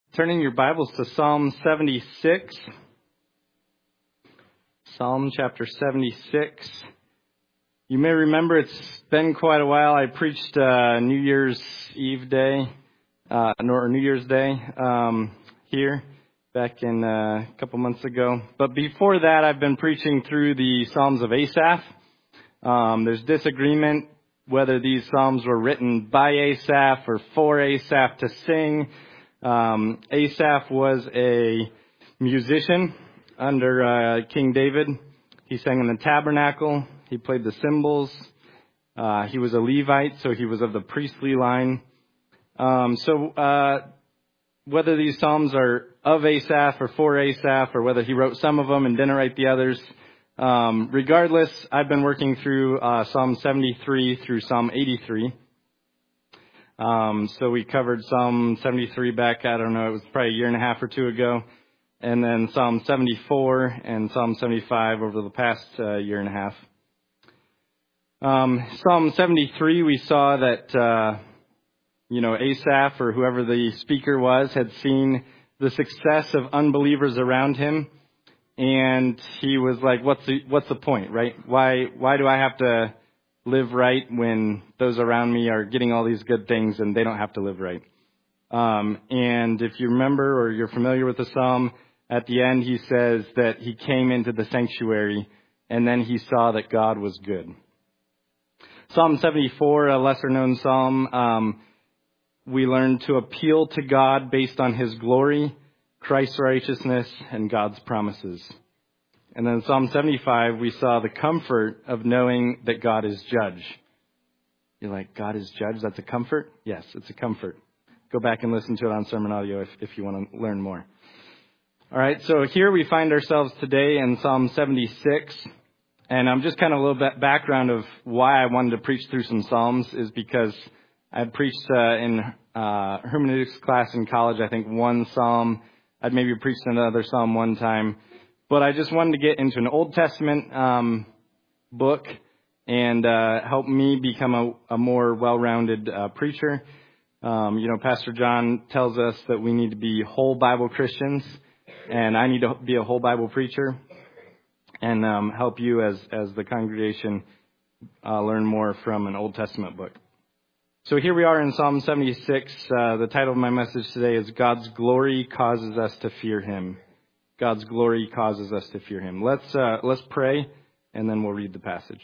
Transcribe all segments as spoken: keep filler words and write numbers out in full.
Turning your Bibles to Psalm seventy-six. Psalm chapter seventy-six. You may remember it's been quite a while. I preached uh, New Year's Eve day, uh, or New Year's Day um, here back in uh, a couple months ago. But before that, I've been preaching through the Psalms of Asaph. Um, there's disagreement whether these Psalms were written by Asaph or for Asaph to sing. Um, Asaph was a musician under uh, King David. He sang in the tabernacle. He played the cymbals. Uh, he was a Levite, so he was of the priestly line. Um, so uh, whether these Psalms are of Asaph or for Asaph, or whether he wrote some of them and didn't write the others, um, regardless, I've been working through uh, Psalm seventy-three through Psalm eighty-three. Um, so we covered Psalm seventy-three back, I don't know, it was probably a year and a half or two ago. And then Psalm seventy-four and Psalm seventy-five over the past uh, year and a half. Um, Psalm seventy-three, we saw that, uh, you know, Asaph or whoever the speaker was had seen the success of unbelievers around him. And he was like, what's the, what's the point, right? Why, why do I have to live right when those around me are getting all these good things and they don't have to live right? Um, and if you remember or you're familiar with the Psalm, at the end he says that he came into the sanctuary and then he saw that God was good. Psalm seventy-four, a lesser known Psalm, um, we learned to appeal to God based on his glory, Christ's righteousness, and God's promises. And then Psalm seventy-five, we saw the comfort of knowing that God is judge. You're like, God is judge? That's a comfort? Yes, it's a comfort. Go back and listen to it on Sermon Audio if, if you want to learn more. All right, so here we find ourselves today in Psalm seventy-six. And I'm just kind of a little bit background of why I wanted to preach through some Psalms is because I preached uh, in uh, hermeneutics class in college, I think one Psalm. I'd maybe preached another Psalm one time. But I just wanted to get into an Old Testament um, book and uh, help me become a, a more well-rounded uh, preacher. Um, you know, Pastor John tells us that we need to be whole Bible Christians, and I need to be a whole Bible preacher and um, help you as, as the congregation uh, learn more from an Old Testament book. So here we are in Psalm seventy-six. Uh, the title of my message today is God's Glory Causes Us to Fear Him. God's glory causes us to fear him. Let's uh, let's pray, and then we'll read the passage.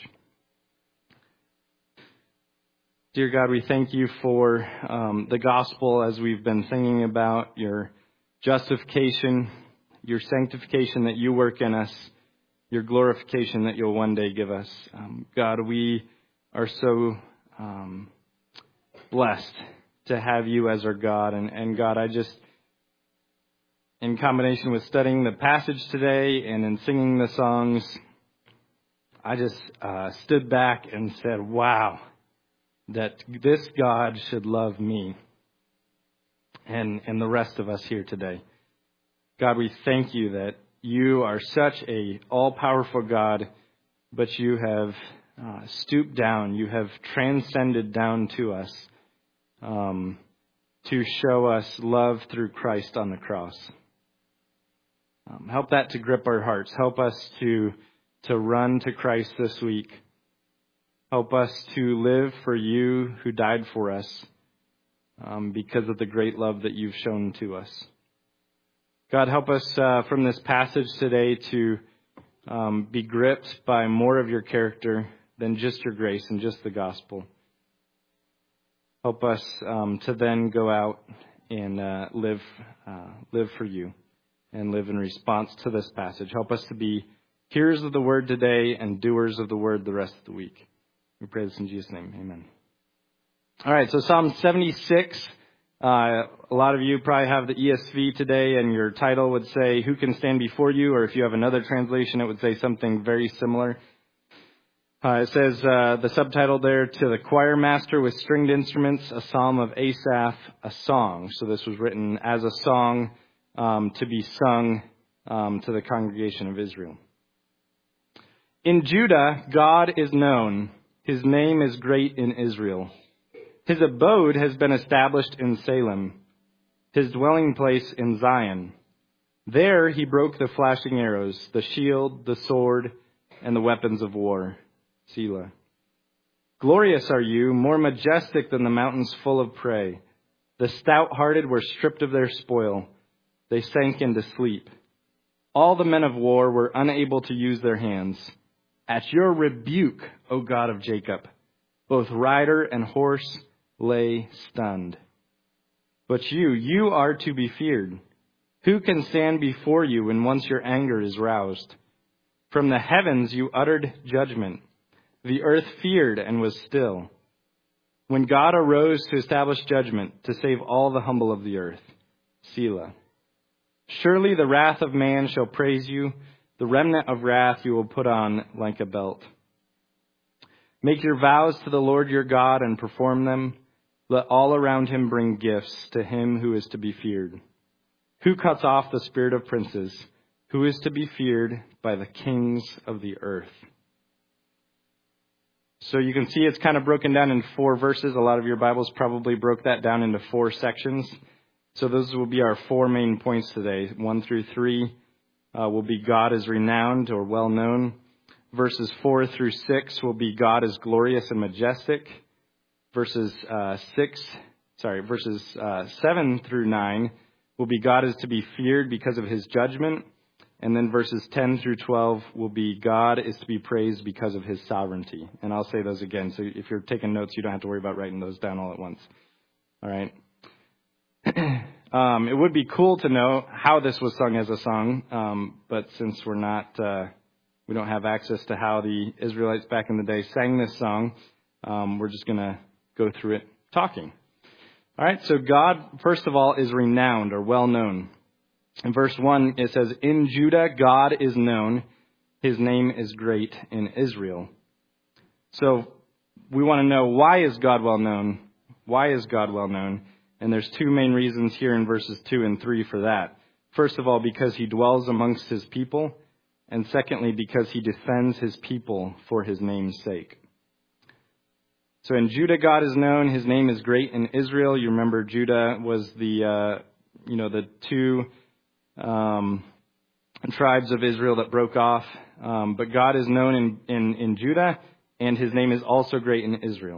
Dear God, we thank you for um, the gospel as we've been singing about, your justification, your sanctification that you work in us, your glorification that you'll one day give us. Um, God, we are so um, blessed to have you as our God. And, and God, I just, in combination with studying the passage today and in singing the songs, I just uh, stood back and said, wow, that this God should love me and, and the rest of us here today. God, we thank you that you are such a all-powerful God, but you have uh, stooped down, you have transcended down to us um, to show us love through Christ on the cross. Um, help that to grip our hearts. Help us to to run to Christ this week. Help us to live for you who died for us um, because of the great love that you've shown to us. God, help us uh, from this passage today to um, be gripped by more of your character than just your grace and just the gospel. Help us um, to then go out and uh, live uh, live for you and live in response to this passage. Help us to be hearers of the word today and doers of the word the rest of the week. We pray this in Jesus' name. Amen. All right, so Psalm seventy-six. Uh, a lot of you probably have the E S V today, and your title would say, "Who can stand before you?" Or if you have another translation, it would say something very similar. Uh, it says, uh, the subtitle there, "To the choir master with stringed instruments, a psalm of Asaph, a song." So this was written as a song um, to be sung um, to the congregation of Israel. In Judah, God is known. His name is great in Israel. His abode has been established in Salem. his dwelling place in Zion. There he broke the flashing arrows, the shield, the sword, and the weapons of war. Selah. Glorious are you, more majestic than the mountains full of prey. The stout-hearted were stripped of their spoil. They sank into sleep. All the men of war were unable to use their hands. At your rebuke, O God of Jacob, both rider and horse lay stunned. But you, you are to be feared. Who can stand before you when once your anger is roused? From the heavens you uttered judgment. The earth feared and was still. When God arose to establish judgment, to save all the humble of the earth. Selah. Surely the wrath of man shall praise you. The remnant of wrath you will put on like a belt. Make your vows to the Lord your God and perform them. Let all around him bring gifts to him who is to be feared. Who cuts off the spirit of princes? Who is to be feared by the kings of the earth? So you can see it's kind of broken down in four verses. A lot of your Bibles probably broke that down into four sections. So those will be our four main points today. One through three uh, will be God is renowned or well known. Verses four through six will be God is glorious and majestic. Verses uh, six, sorry, verses uh, seven through nine will be God is to be feared because of his judgment. And then verses ten through twelve will be God is to be praised because of his sovereignty. And I'll say those again. So if you're taking notes, you don't have to worry about writing those down all at once. All right. um, it would be cool to know how this was sung as a song. Um, but since we're not, uh, we don't have access to how the Israelites back in the day sang this song, um, we're just going to go through it talking. All right. So God, first of all, is renowned or well known. In verse one, it says, in Judah, God is known. His name is great in Israel. So we want to know, why is God well known? Why is God well known? And there's two main reasons here in verses two and three for that. First of all, because he dwells amongst his people. And secondly, because he defends his people for his name's sake. So in Judah, God is known. His name is great in Israel. You remember Judah was the, uh, you know, the two Um, tribes of Israel that broke off. Um, but God is known in, in, in Judah, and his name is also great in Israel.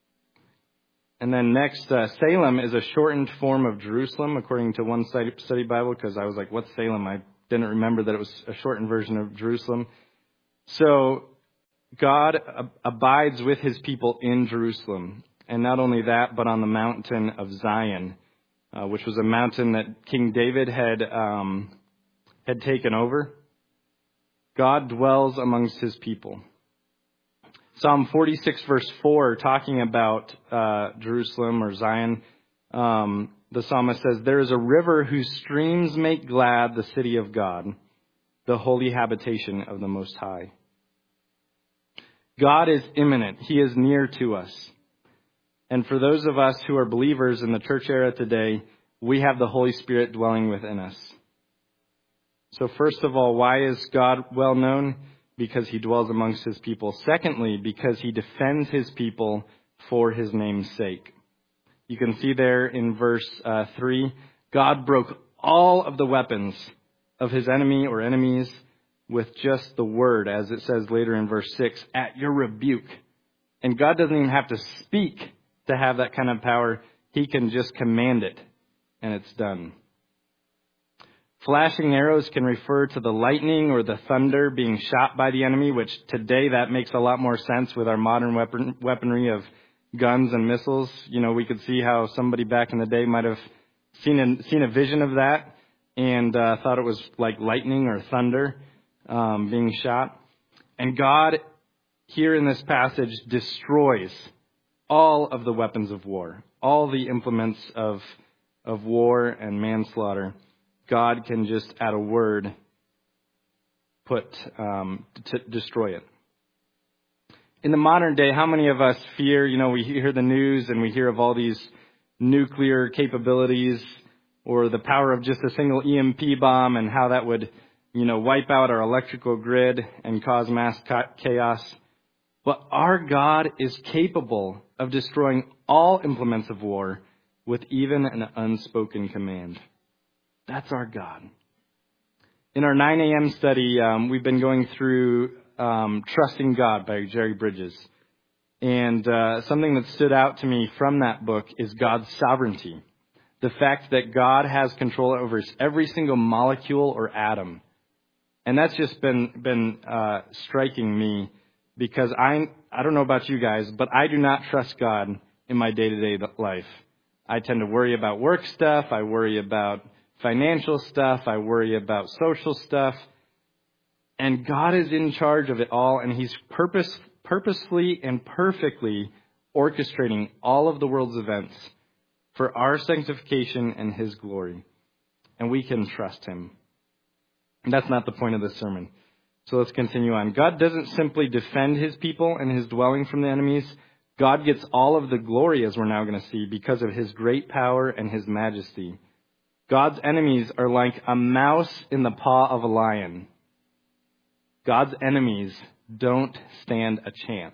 And then next, uh, Salem is a shortened form of Jerusalem, according to one study, study Bible, because I was like, what's Salem? I didn't remember that it was a shortened version of Jerusalem. So God ab- abides with his people in Jerusalem. And not only that, but on the mountain of Zion, Uh, which was a mountain that King David had um, had taken over. God dwells amongst his people. Psalm forty-six, verse four, talking about uh, Jerusalem or Zion, um, the psalmist says, there is a river whose streams make glad the city of God, the holy habitation of the Most High. God is imminent. He is near to us. And for those of us who are believers in the church era today, we have the Holy Spirit dwelling within us. So first of all, why is God well known? Because he dwells amongst his people. Secondly, because he defends his people for his name's sake. You can see there in verse uh, three, God broke all of the weapons of his enemy or enemies with just the word, as it says later in verse six, at your rebuke. And God doesn't even have to speak to have that kind of power. He can just command it, and it's done. Flashing arrows can refer to the lightning or the thunder being shot by the enemy, which today that makes a lot more sense with our modern weapon, weaponry of guns and missiles. You know, we could see how somebody back in the day might have seen a, seen a vision of that and uh, thought it was like lightning or thunder um, being shot. And God, here in this passage, destroys all of the weapons of war, all the implements of of war and manslaughter. God can just, at a word, put um, to destroy it. In the modern day, how many of us fear? You know, we hear the news and we hear of all these nuclear capabilities or the power of just a single E M P bomb and how that would, you know, wipe out our electrical grid and cause mass chaos. But our God is capable of destroying all implements of war with even an unspoken command. That's our God. In our nine a.m. study, um, we've been going through um, Trusting God by Jerry Bridges. And uh, something that stood out to me from that book is God's sovereignty. The fact that God has control over every single molecule or atom. And that's just been been uh, striking me because I I don't know about you guys, but I do not trust God in my day-to-day life. I tend to worry about work stuff. I worry about financial stuff. I worry about social stuff. And God is in charge of it all, and he's purpose, purposefully and perfectly orchestrating all of the world's events for our sanctification and his glory. And we can trust him. And that's not the point of this sermon. So let's continue on. God doesn't simply defend his people and his dwelling from the enemies. God gets all of the glory, as we're now going to see, because of his great power and his majesty. God's enemies are like a mouse in the paw of a lion. God's enemies don't stand a chance.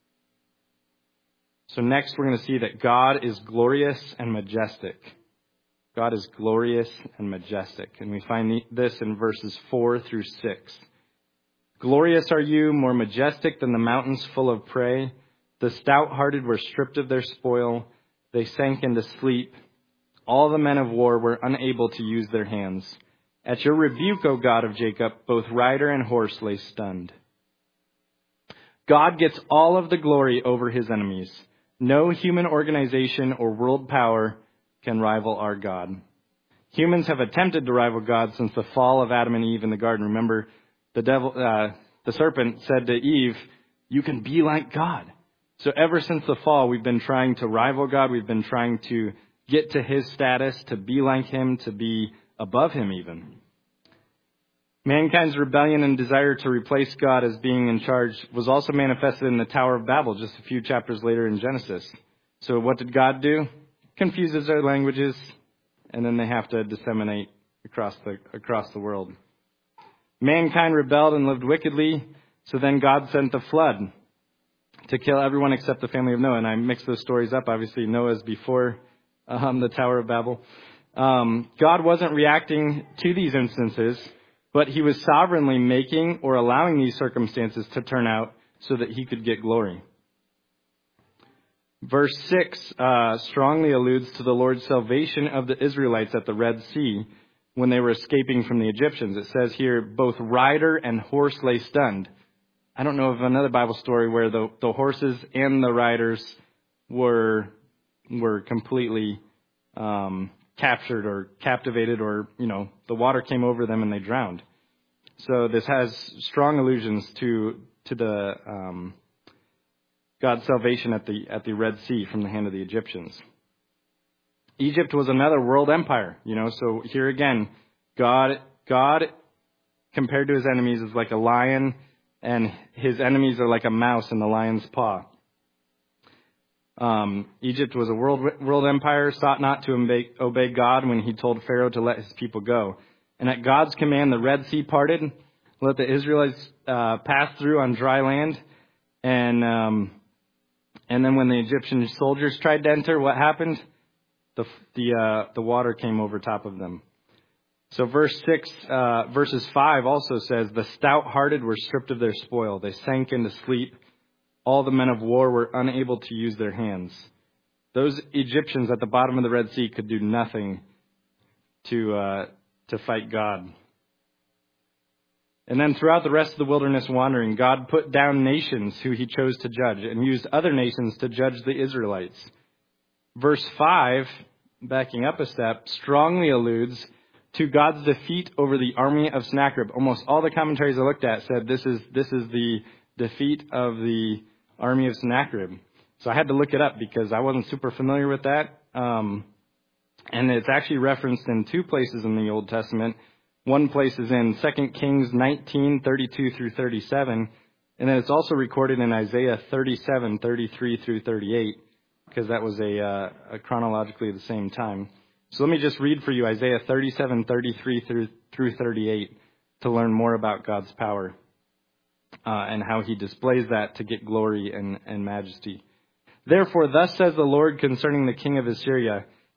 So next we're going to see that God is glorious and majestic. God is glorious and majestic. And we find this in verses four through six. Glorious are you, more majestic than the mountains full of prey. The stout-hearted were stripped of their spoil. They sank into sleep. All the men of war were unable to use their hands. At your rebuke, O God of Jacob, both rider and horse lay stunned. God gets all of the glory over his enemies. No human organization or world power can rival our God. Humans have attempted to rival God since the fall of Adam and Eve in the garden. Remember, the devil, uh, the serpent said to Eve, you can be like God. So ever since the fall, we've been trying to rival God. We've been trying to get to his status, to be like him, to be above him even. Mankind's rebellion and desire to replace God as being in charge was also manifested in the Tower of Babel just a few chapters later in Genesis. So what did God do? Confuses their languages, and then they have to disseminate across the across the world. Mankind rebelled and lived wickedly, so then God sent the flood to kill everyone except the family of Noah. And I mixed those stories up. Obviously, Noah's before um, the Tower of Babel. Um, God wasn't reacting to these instances, but he was sovereignly making or allowing these circumstances to turn out so that he could get glory. Verse six uh, strongly alludes to the Lord's salvation of the Israelites at the Red Sea when they were escaping from the Egyptians. It says here, both rider and horse lay stunned. I don't know of another Bible story where the, the horses and the riders were were completely um, captured or captivated, or, you know, the water came over them and they drowned. So this has strong allusions to to the um, God's salvation at the at the Red Sea from the hand of the Egyptians. Egypt was another world empire, you know. So here again, God God compared to his enemies is like a lion, and his enemies are like a mouse in the lion's paw. Um, Egypt was a world world empire, sought not to obey, obey God when he told Pharaoh to let his people go. And at God's command, the Red Sea parted, let the Israelites uh, pass through on dry land. And um, and then when the Egyptian soldiers tried to enter, what happened? The the uh, the water came over top of them. So verse six, uh, verses five also says, the stout-hearted were stripped of their spoil. They sank into sleep. All the men of war were unable to use their hands. Those Egyptians at the bottom of the Red Sea could do nothing to uh, to fight God. And then throughout the rest of the wilderness wandering, God put down nations who he chose to judge and used other nations to judge the Israelites. Verse five, backing up a step, strongly alludes to God's defeat over the army of Sennacherib. Almost all the commentaries I looked at said this is this is the defeat of the army of Sennacherib. So I had to look it up because I wasn't super familiar with that. Um, and it's actually referenced in two places in the Old Testament. One place is in Second Kings nineteen, thirty-two through thirty-seven. And then it's also recorded in Isaiah thirty-seven, thirty-three through thirty-eight, because that was a, uh, a chronologically the same time. So let me just read for you Isaiah thirty-seven, thirty-three through, through thirty-eight to learn more about God's power uh, and how he displays that to get glory and, and majesty. Therefore, thus says the Lord concerning the king of Assyria,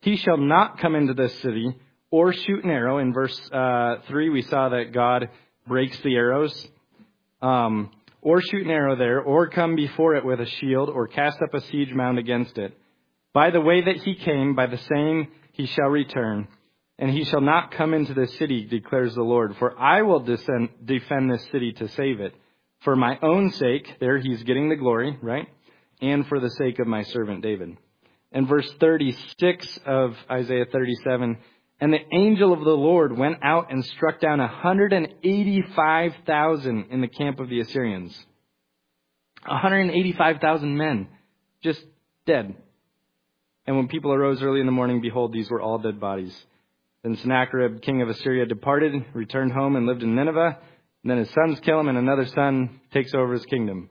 He shall not come into this city or shoot an arrow. In verse uh, three, we saw that God breaks the arrows. Um, or shoot an arrow there, or come before it with a shield, or cast up a siege mound against it. By the way that he came, by the same he shall return. And he shall not come into this city, declares the Lord. For I will descend, defend this city to save it. For my own sake, there he's getting the glory, right? And for the sake of my servant David. And verse thirty-six of Isaiah thirty-seven, and the angel of the Lord went out and struck down one hundred eighty-five thousand in the camp of the Assyrians. one hundred eighty-five thousand men, just dead. And when people arose early in the morning, behold, these were all dead bodies. Then Sennacherib, king of Assyria, departed, returned home, and lived in Nineveh. And then his sons kill him, and another son takes over his kingdom.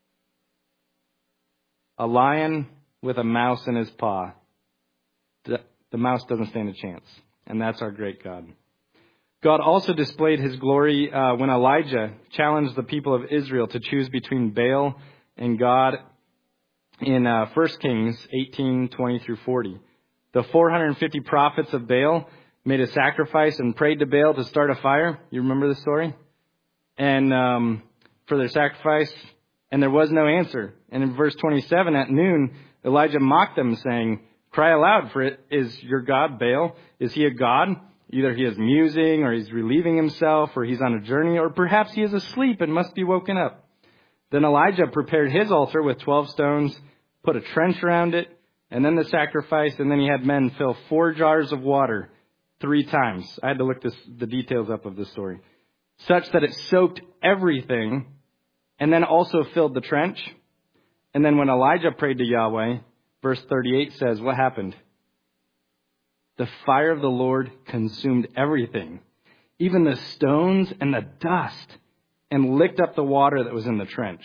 A lion with a mouse in his paw. The, the mouse doesn't stand a chance. And that's our great God. God also displayed his glory uh, when Elijah challenged the people of Israel to choose between Baal and God in uh, First Kings eighteen, twenty through forty. The four hundred fifty prophets of Baal made a sacrifice and prayed to Baal to start a fire. You remember the story? And um, for their sacrifice, and there was no answer. And in verse twenty-seven, at noon, Elijah mocked them, saying, "Cry aloud, for it is your God, Baal. Is he a god? Either he is musing, or he's relieving himself, or he's on a journey, or perhaps he is asleep and must be woken up." Then Elijah prepared his altar with twelve stones, put a trench around it, and then the sacrifice, and then he had men fill four jars of water three times. I had to look this, the details up of this story. Such that it soaked everything, and then also filled the trench. And then when Elijah prayed to Yahweh, verse thirty-eight says, what happened? The fire of the Lord consumed everything, even the stones and the dust, and licked up the water that was in the trench.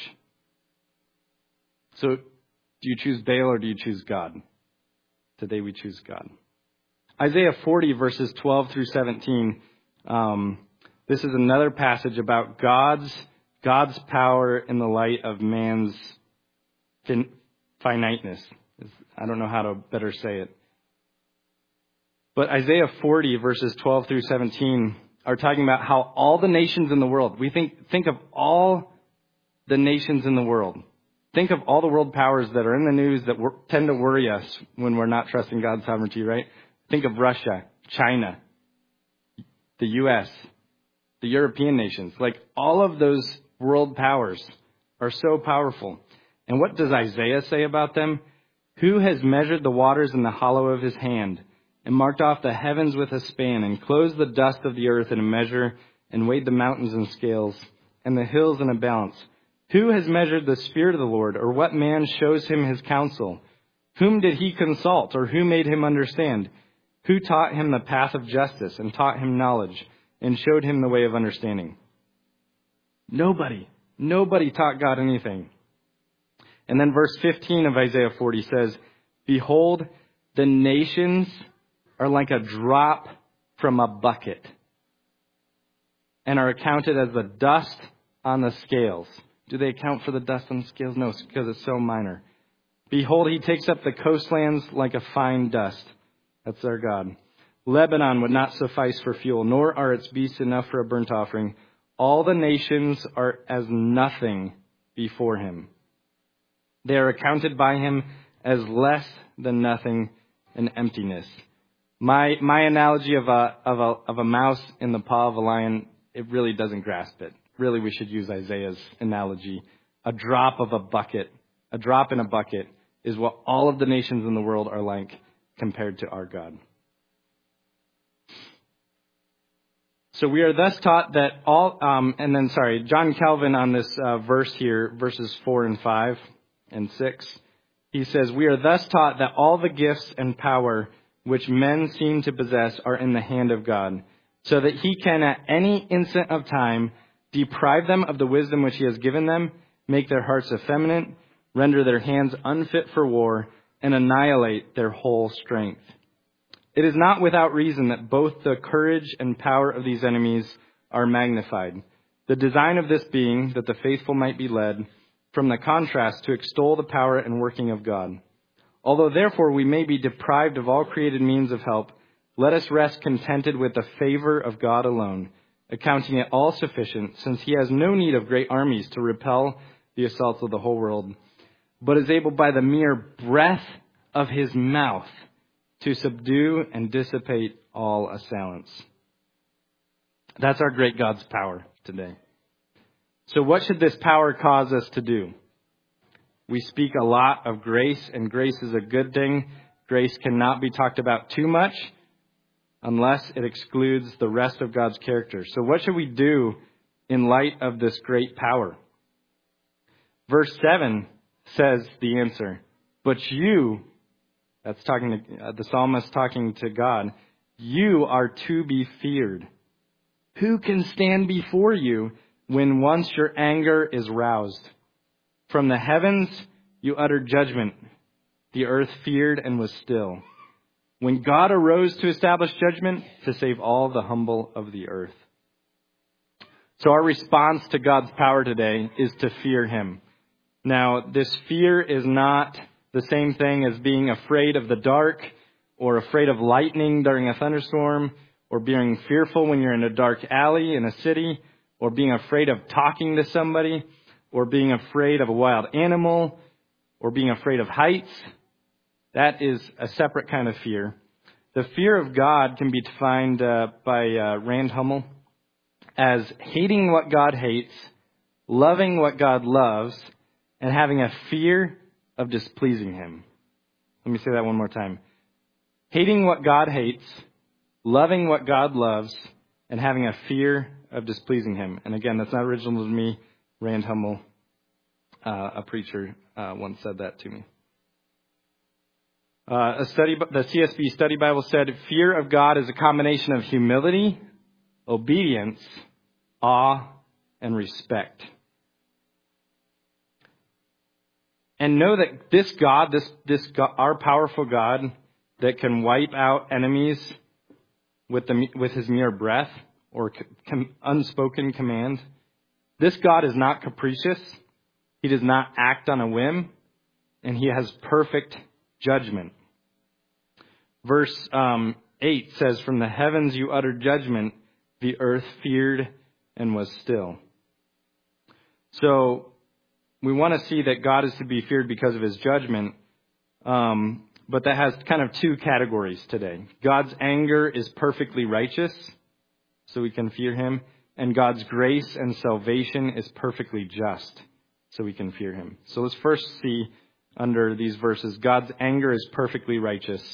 So, do you choose Baal or do you choose God? Today we choose God. Isaiah forty, verses twelve through seventeen. Um, this is another passage about God's God's power in the light of man's fin- finiteness. I don't know how to better say it. But Isaiah forty, verses twelve through seventeen, are talking about how all the nations in the world, we think, think of all the nations in the world. Think of all the world powers that are in the news that wor- tend to worry us when we're not trusting God's sovereignty, right? Think of Russia, China, the U S, the European nations. Like, all of those world powers are so powerful. And what does Isaiah say about them? Who has measured the waters in the hollow of his hand, and marked off the heavens with a span, and closed the dust of the earth in a measure, and weighed the mountains in scales, and the hills in a balance? Who has measured the Spirit of the Lord, or what man shows him his counsel? Whom did he consult, or who made him understand? Who taught him the path of justice, and taught him knowledge, and showed him the way of understanding? Nobody. Nobody taught God anything. And then verse fifteen of Isaiah forty says, "Behold, the nations are like a drop from a bucket, and are accounted as the dust on the scales." Do they account for the dust on the scales? No, because it's so minor. "Behold, he takes up the coastlands like a fine dust." That's our God. "Lebanon would not suffice for fuel, nor are its beasts enough for a burnt offering. All the nations are as nothing before him. They are accounted by him as less than nothing and emptiness." My my analogy of a of a of a mouse in the paw of a lion, it really doesn't grasp it. Really, we should use Isaiah's analogy. A drop of a bucket, a drop in a bucket is what all of the nations in the world are like compared to our God. So we are thus taught that all, um, and then, sorry, John Calvin on this uh, verse here, verses four and five and six, he says, "We are thus taught that all the gifts and power which men seem to possess are in the hand of God, so that he can at any instant of time deprive them of the wisdom which he has given them, make their hearts effeminate, render their hands unfit for war, and annihilate their whole strength. It is not without reason that both the courage and power of these enemies are magnified. The design of this being that the faithful might be led from the contrast to extol the power and working of God. Although therefore we may be deprived of all created means of help, let us rest contented with the favor of God alone, accounting it all sufficient, since he has no need of great armies to repel the assaults of the whole world, but is able by the mere breath of his mouth to subdue and dissipate all assailants. That's our great God's power today. So what should this power cause us to do? We speak a lot of grace, and grace is a good thing. Grace cannot be talked about too much unless it excludes the rest of God's character. So what should we do in light of this great power? Verse seven says the answer. But you, that's talking to uh, the psalmist talking to God, you are to be feared. Who can stand before you when once your anger is roused? From the heavens you uttered judgment. The earth feared and was still. When God arose to establish judgment, to save all the humble of the earth. So our response to God's power today is to fear him. Now, this fear is not the same thing as being afraid of the dark or afraid of lightning during a thunderstorm or being fearful when you're in a dark alley in a city or being afraid of talking to somebody or being afraid of a wild animal or being afraid of heights. That is a separate kind of fear. The fear of God can be defined uh, by uh, Rand Hummel as hating what God hates, loving what God loves, and having a fear of displeasing him. Let me say that one more time. Hating what God hates, loving what God loves, and having a fear of displeasing him. And again, that's not original to me. Rand Hummel, uh, a preacher, uh, once said that to me. Uh, a study, the C S B Study Bible said, fear of God is a combination of humility, obedience, awe, and respect. And know that this God, this this God, our powerful God, that can wipe out enemies with the with His mere breath or com, unspoken command, this God is not capricious. He does not act on a whim, and He has perfect judgment. Verse um, eight says, "From the heavens you uttered judgment; the earth feared and was still." So we want to see that God is to be feared because of His judgment, um, but that has kind of two categories today. God's anger is perfectly righteous, so we can fear Him, and God's grace and salvation is perfectly just, so we can fear Him. So let's first see under these verses, God's anger is perfectly righteous.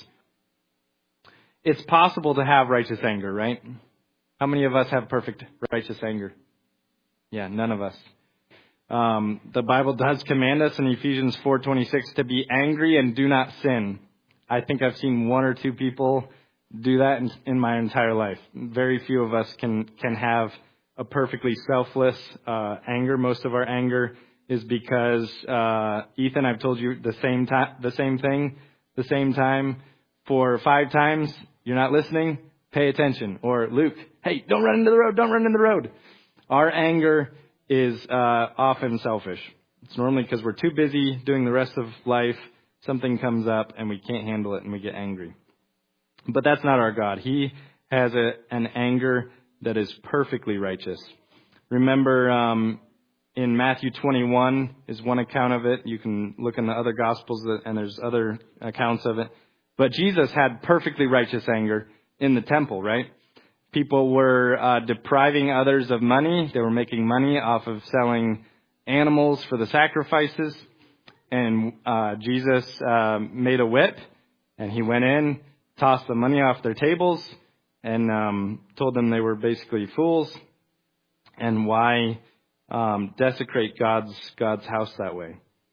It's possible to have righteous anger, right? How many of us have perfect righteous anger? Yeah, none of us. Um, the Bible does command us in Ephesians four twenty-six to be angry and do not sin. I think I've seen one or two people do that in, in my entire life. Very few of us can can have a perfectly selfless uh, anger. Most of our anger is because uh, Ethan, I've told you the same time, the same thing, the same time for five times. You're not listening. Pay attention. Or Luke, hey, don't run into the road. Don't run into the road. Our anger is uh, often selfish. It's normally because we're too busy doing the rest of life. Something comes up and we can't handle it and we get angry. But that's not our God. He has a, an anger that is perfectly righteous. Remember, um, in Matthew twenty-one is one account of it. You can look in the other Gospels and there's other accounts of it. But Jesus had perfectly righteous anger in the temple, right? People were uh, depriving others of money. They were making money off of selling animals for the sacrifices. And uh, Jesus uh, made a whip, and he went in, tossed the money off their tables, and um, told them they were basically fools. And why um, desecrate God's God's house that way?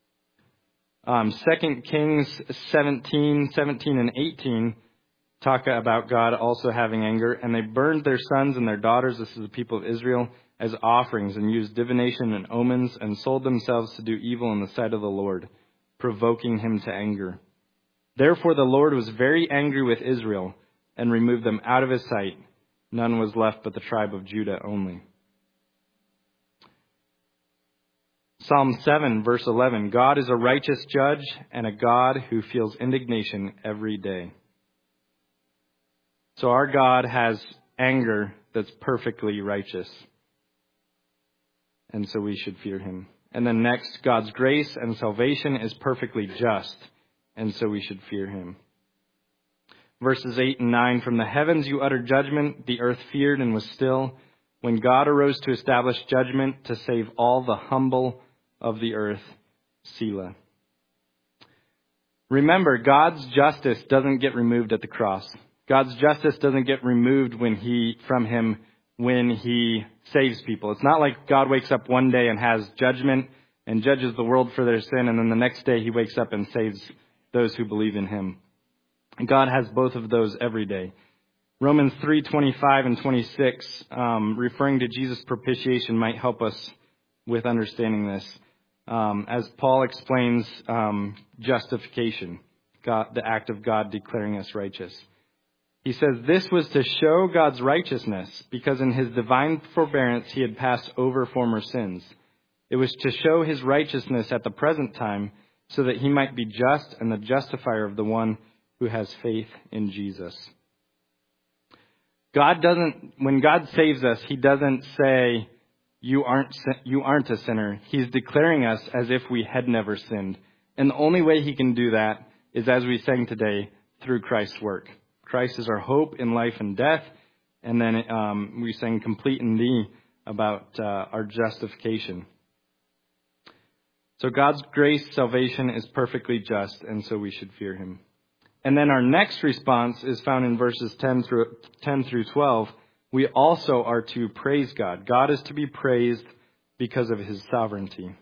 Um, Second Kings seventeen, seventeen, and eighteen talk about God also having anger, and they burned their sons and their daughters, this is the people of Israel, as offerings, and used divination and omens, and sold themselves to do evil in the sight of the Lord, provoking him to anger. Therefore the Lord was very angry with Israel, and removed them out of his sight. None was left but the tribe of Judah only. Psalm seven, verse eleven, God is a righteous judge and a God who feels indignation every day. So our God has anger that's perfectly righteous. And so we should fear him. And then next, God's grace and salvation is perfectly just. And so we should fear him. Verses eight and nine, from the heavens you uttered judgment, the earth feared and was still. When God arose to establish judgment, to save all the humble of the earth, Selah. Remember, God's justice doesn't get removed at the cross. God's justice doesn't get removed when he from him when he saves people. It's not like God wakes up one day and has judgment and judges the world for their sin, and then the next day he wakes up and saves those who believe in him. And God has both of those every day. Romans three twenty-five and twenty-six, um, referring to Jesus' propitiation, might help us with understanding this. Um, as Paul explains um, justification, God, the act of God declaring us righteous. He says, this was to show God's righteousness, because in his divine forbearance he had passed over former sins. It was to show his righteousness at the present time, so that he might be just and the justifier of the one who has faith in Jesus. God doesn't, when God saves us, he doesn't say, you aren't, you aren't a sinner. He's declaring us as if we had never sinned. And the only way he can do that is, as we sang today, through Christ's work. Christ is our hope in life and death. And then um, we sang complete in thee about uh, our justification. So God's grace, salvation is perfectly just, and so we should fear him. And then our next response is found in verses ten through ten through twelve. We also are to praise God. God is to be praised because of his sovereignty.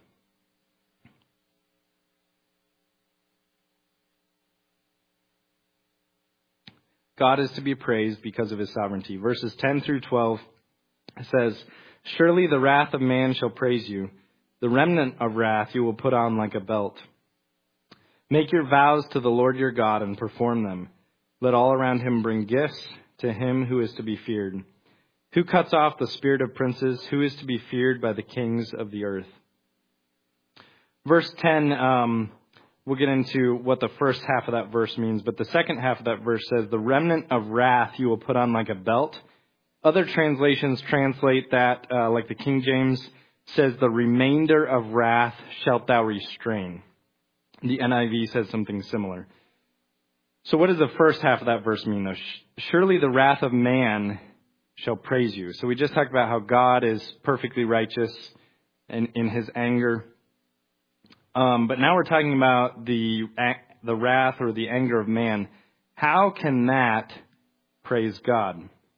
God is to be praised because of his sovereignty. Verses ten through twelve says, surely the wrath of man shall praise you. The remnant of wrath you will put on like a belt. Make your vows to the Lord your God and perform them. Let all around him bring gifts to him who is to be feared. Who cuts off the spirit of princes? Who is to be feared by the kings of the earth? Verse ten, um, we'll get into what the first half of that verse means, but the second half of that verse says, the remnant of wrath you will put on like a belt. Other translations translate that, uh, like the King James says, the remainder of wrath shalt thou restrain. The N I V says something similar. So what does the first half of that verse mean, though? Surely the wrath of man shall praise you. So we just talked about how God is perfectly righteous in, in his anger. Um, but now we're talking about the the wrath or the anger of man. How can that praise God?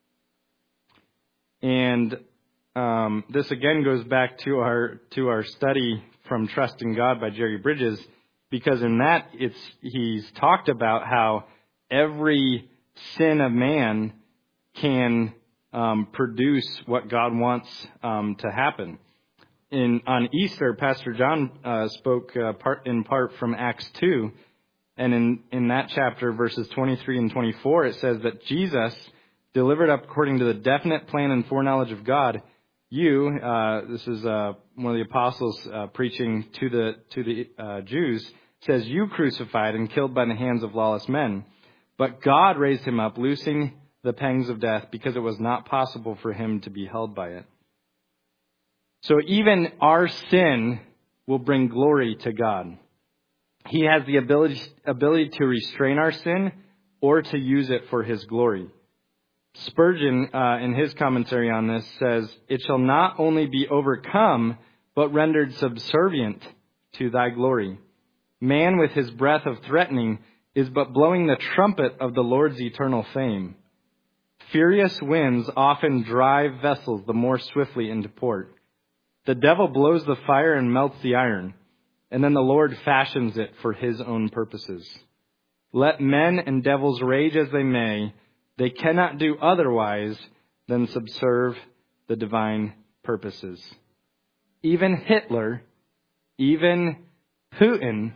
And um, this again goes back to our to our study from Trusting God by Jerry Bridges, because in that it's he's talked about how every sin of man can um, produce what God wants um, to happen. In on Easter, Pastor John uh, spoke uh, part in part from Acts two, and in in that chapter, verses twenty-three and twenty-four, it says that Jesus, delivered up according to the definite plan and foreknowledge of God, you, uh, this is uh, one of the apostles uh, preaching to the to the uh, Jews, says, you crucified and killed by the hands of lawless men, but God raised him up, loosing the pangs of death, because it was not possible for him to be held by it. So even our sin will bring glory to God. He has the ability, ability to restrain our sin or to use it for his glory. Spurgeon, uh, in his commentary on this, says, it shall not only be overcome, but rendered subservient to thy glory. Man with his breath of threatening is but blowing the trumpet of the Lord's eternal fame. Furious winds often drive vessels the more swiftly into port. The devil blows the fire and melts the iron, and then the Lord fashions it for his own purposes. Let men and devils rage as they may, they cannot do otherwise than subserve the divine purposes. Even Hitler, even Putin,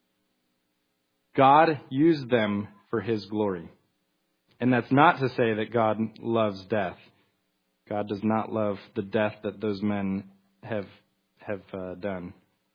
God used them for his glory. And that's not to say that God loves death. God does not love the death that those men have have uh, done.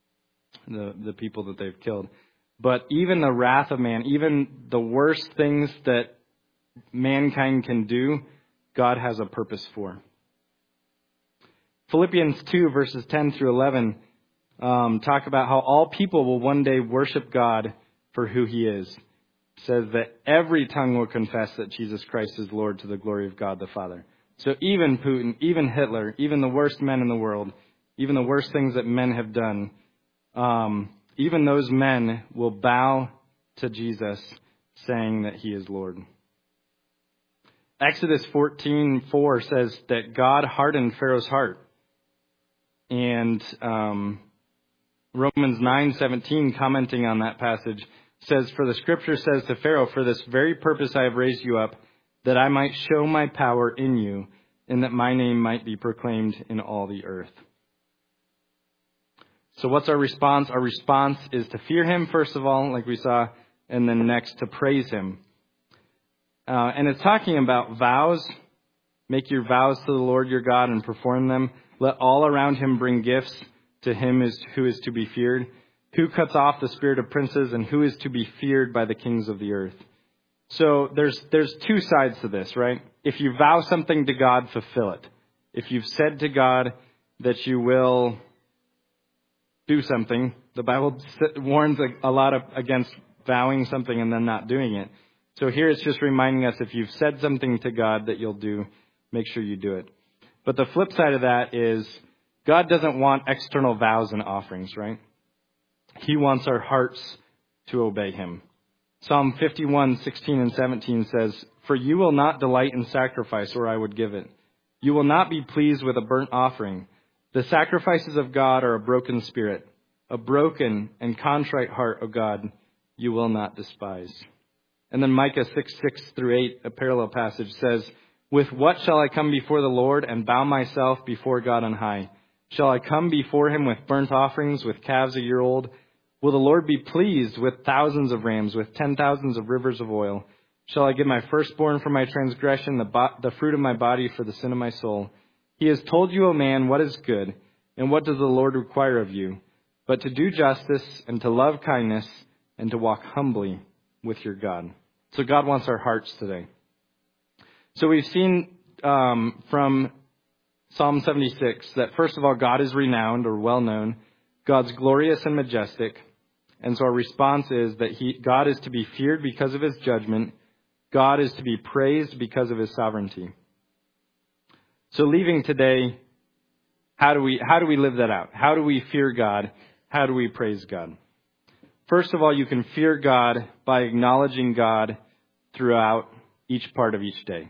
the, the people that they've killed. But even the wrath of man, even the worst things that mankind can do, God has a purpose for. Philippians two, verses ten through eleven, um, talk about how all people will one day worship God for who he is. It says that every tongue will confess that Jesus Christ is Lord to the glory of God the Father. So even Putin, even Hitler, even the worst men in the world, even the worst things that men have done, um, even those men will bow to Jesus, saying that he is Lord. Exodus fourteen four says that God hardened Pharaoh's heart. And um, Romans nine seventeen, commenting on that passage, says, "For the scripture says to Pharaoh, for this very purpose I have raised you up, that I might show my power in you, and that my name might be proclaimed in all the earth." So what's our response? Our response is to fear him, first of all, like we saw, and then next to praise him. Uh, and it's talking about vows. Make your vows to the Lord your God and perform them. Let all around him bring gifts to him is, who is to be feared. Who cuts off the spirit of princes, and who is to be feared by the kings of the earth? So there's there's two sides to this, right? If you vow something to God, fulfill it. If you've said to God that you will do something, the Bible warns a, a lot of, against vowing something and then not doing it. So here it's just reminding us, if you've said something to God that you'll do, make sure you do it. But the flip side of that is God doesn't want external vows and offerings, right? He wants our hearts to obey him. Psalm fifty-one, sixteen and seventeen says, "For you will not delight in sacrifice, or I would give it. You will not be pleased with a burnt offering. The sacrifices of God are a broken spirit, a broken and contrite heart, O God, you will not despise." And then Micah six, six through eight, a parallel passage, says, "With what shall I come before the Lord and bow myself before God on high? Shall I come before him with burnt offerings, with calves a year old? Will the Lord be pleased with thousands of rams, with ten thousands of rivers of oil? Shall I give my firstborn for my transgression, the, bo- the fruit of my body for the sin of my soul? He has told you, O man, what is good, and what does the Lord require of you, but to do justice and to love kindness and to walk humbly with your God." So God wants our hearts today. So we've seen um, from Psalm seventy-six that, first of all, God is renowned or well-known. God's glorious and majestic. And so our response is that he, God is to be feared because of his judgment. God is to be praised because of his sovereignty. So leaving today, how do we how do we live that out? How do we fear God? How do we praise God? First of all, you can fear God by acknowledging God throughout each part of each day.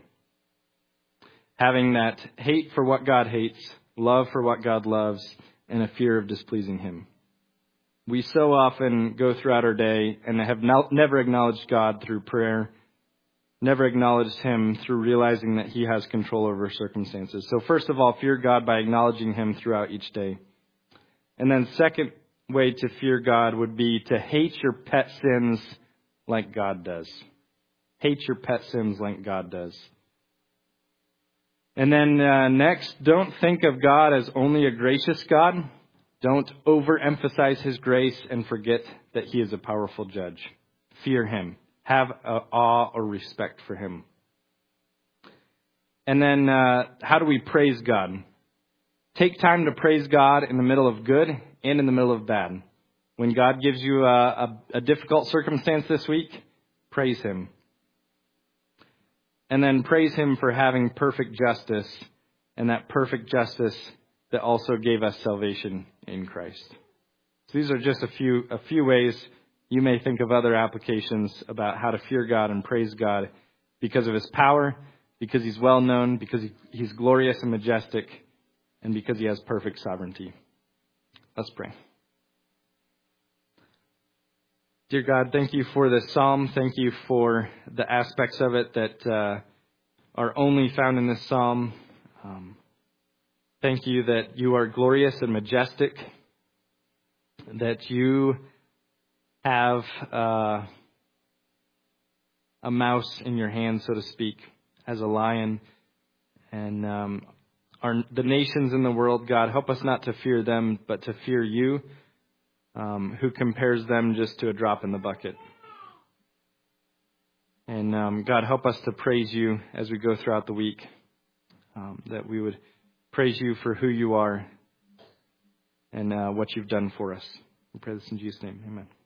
Having that hate for what God hates, love for what God loves, and a fear of displeasing him. We so often go throughout our day and have no, never acknowledged God through prayer, never acknowledged him through realizing that he has control over circumstances. So first of all, fear God by acknowledging him throughout each day. And then second way to fear God would be to hate your pet sins like God does. Hate your pet sins like God does. And then uh, next, don't think of God as only a gracious God. Don't overemphasize his grace and forget that he is a powerful judge. Fear him. Have a awe or respect for him. And then uh, how do we praise God? Take time to praise God in the middle of good and in the middle of bad. When God gives you a, a, a difficult circumstance this week, praise him. And then praise him for having perfect justice, and that perfect justice that also gave us salvation in Christ. So these are just a few a few ways. You may think of other applications about how to fear God and praise God because of his power, because he's well known, because he, he's glorious and majestic, and because he has perfect sovereignty. Let's pray. Dear God, thank you for this psalm. Thank you for the aspects of it that uh, are only found in this psalm. Um, thank you that you are glorious and majestic, that you have uh, a mouse in your hand, so to speak, as a lion. And um, our, the nations in the world, God, help us not to fear them, but to fear you. um, who compares them just to a drop in the bucket. And um, God, help us to praise you as we go throughout the week, um, that we would praise you for who you are and uh, what you've done for us. We pray this in Jesus' name. Amen.